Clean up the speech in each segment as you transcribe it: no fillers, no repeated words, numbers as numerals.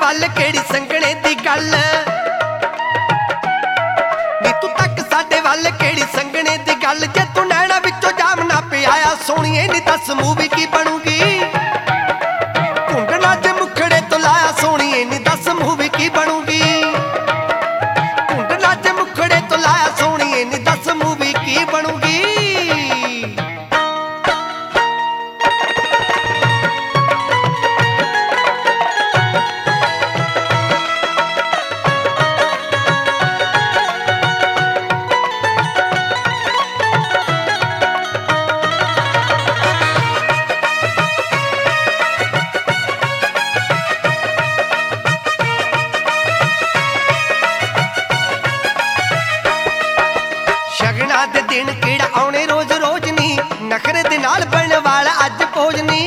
वल केड़ी संगणे दी गल नी तू तक साडे वल केड़ी संगणे दी गल जे तू नैना विचों जाम ना पियाया सोहणीए नी दस मूवी की बनूगी कुंडना जे मुखड़े तो लाया सोहणीए नी दस मूवी की बनूगी कुंडना जे मुखड़े तो लाया सोहणीए नी दस मूवी की बनूगी। शगना दे दिन केड़ा आउणे रोज रोज नी नखरे दे नाल बनन वाला अज भोज नी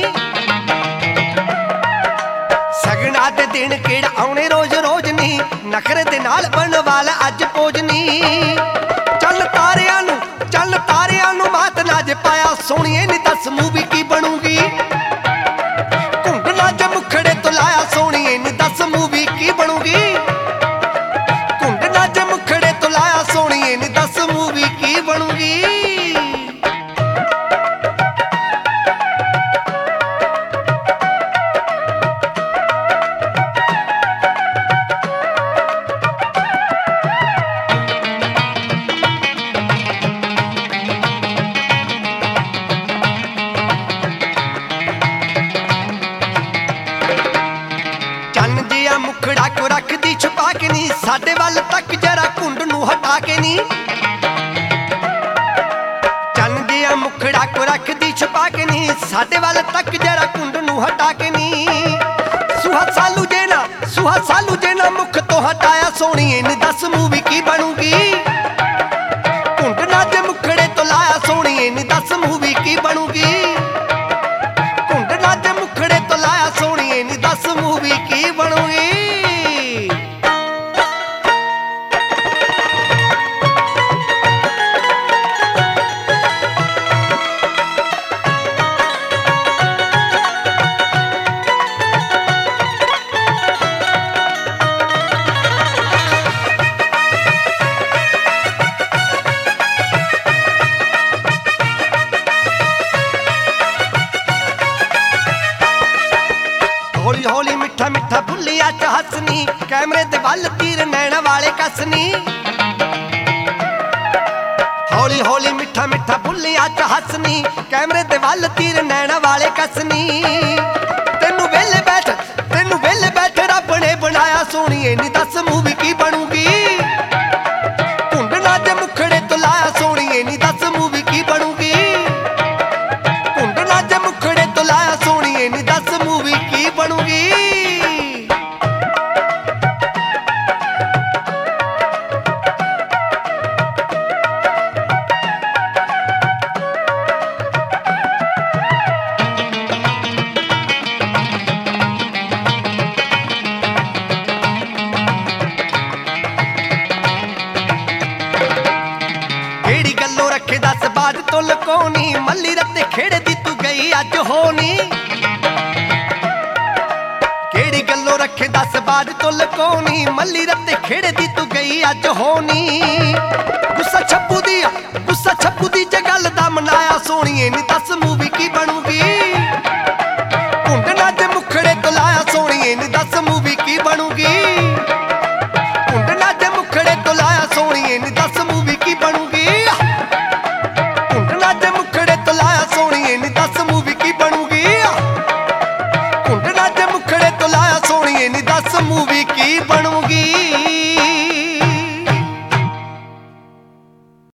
शगना दे दिन केड़ा आउणे रोज रोज नी नखरे दे नाल बनन वाला अज भोज नी चल तारियां नू मात ना जे पाया सोहणीए नी दस मूवी की बनूगी कुंडना जे मुखड़े तो लाया सोहणीए नी दस मूवी की बनूगी कुंडना जे मुखड़े तो लाया सोहणीए नी दस मूवी की बनूगी। चन्न जिया मुखड़ा क्यों रखदी छुपा के नी साडे वल तक जरा कुंड नू हटा के नी चन्न जिया मुखड़ा क्यों रखदी छुपा के नी साडे वल तक जरा कुंड नू हटा के नी सुहा सालू जे ना मुख तो हटाया सोहणीए नी दस मूवी की बनूगी कुंडना जे मुखड़े तो लाया सोहणीए नी दस मूवी की बनूगी कुंडना जे मुखड़े तो लाया सोहणीए नी दस मूवी की बनूगी। हौली हौली मिठा मिठा भुलिया च हसनी कैमरे दे वल तीर नैना वाले कसनी हौली हौली मिठा मिठा भुलिया च हसनी कैमरे दे वल तीर नैना वाले कसनी तेनू वेले बैठ रब ने बनाया सोहणीए नी दस मूवी की बनूगी कुंडना जे मुखड़े तो लाया सोहणीए नी दस मूवी की बनूगी कुंडना जे मुखड़े तो लाया सोहणीए नी दस मूवी की बनूगी। केड़ी गल्लों रखे दस बाद तो लकोनी मल्ली रत्ते खेड़े दी तू गई अज होनी केड़ी गल्लों रखे दस बाद तो लकोनी मल्ली रत्ते खेड़े दी तू गई अज होनी गुस्सा छप्पू दी जे गल दा मनाया सोहणीए नी दस मूवी की बन